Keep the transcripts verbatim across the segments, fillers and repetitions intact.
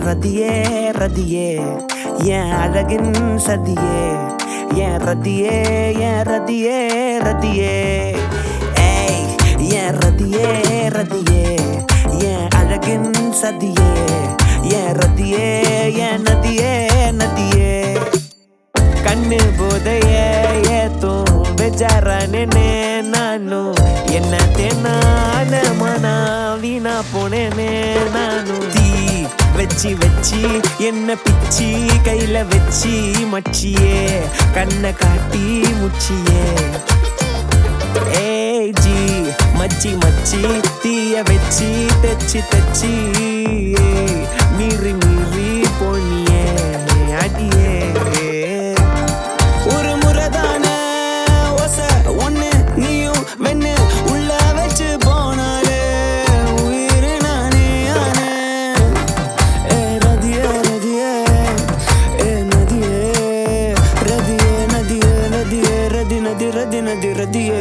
ரதியே ரதியே என் அழகின் சதியே என் ரதியே என் ரதியே ரதியே ஏய் என் ரதியே ரதியே என் அழகின் சதியே என் ரதியே என் நதியே நதியே கண்ணு போதையே ஏத்தும் பெஜாரானே நானும் என்ன தேனான மனா வீணா போனேனே நானும் தீ வச்சி வச்சி என்ன பிச்சி கையில வச்சி மச்சியே கண்ணை காட்டி முச்சியே ஏய் ஜி மச்சி மச்சி தீய வச்சி தச்சி தச்சி மீறி மீறி போனியே அடியே ஒரு முறைதான ஒச ஒண்ணு நீயும் வெண்ணு உள்ள வச்சு போனாலே உயிர் நானே ஆனே ஏ ரதியே ரதியே ஏ நதியே ரதியே நதியே நதியே ரதி நதி ரதி நதி ரதியே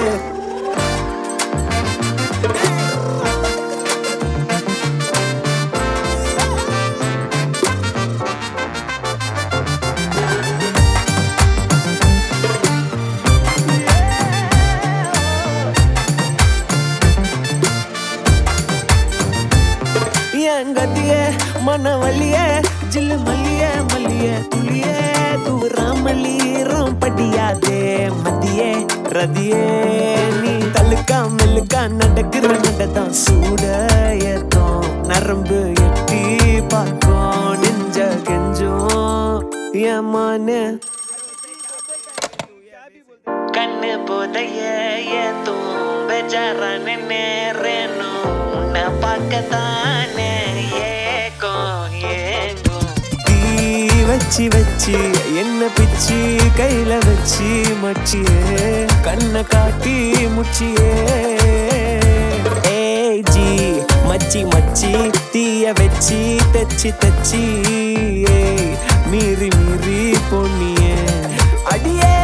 கத்தியே மனவழியே ஜில்லு மல்லியே மல்லியே துளியே தூராமலீரம் படியாதே மதியே ரதியே நீ தலுக்கா மெல்லுக்கா நடக்கிற நடதான் சூடையத்தோம் நரம்பு எட்டி பார்க்கும் நெஞ்ச கெஞ்சோம் ஏமானு கண்ணு போதையே ஏத்தும் பெஜாரானே நேரேனும் உன்னை பார்க்கத்தானே வச்சி வச்சி என்ன பிச்சி கையில வச்சி மச்சியே கண்ணை காட்டி முச்சியே ஏய் ஜி மச்சி மச்சி தீய வச்சி தச்சி தச்சி மீறி மீறி பொன்னியே அடியே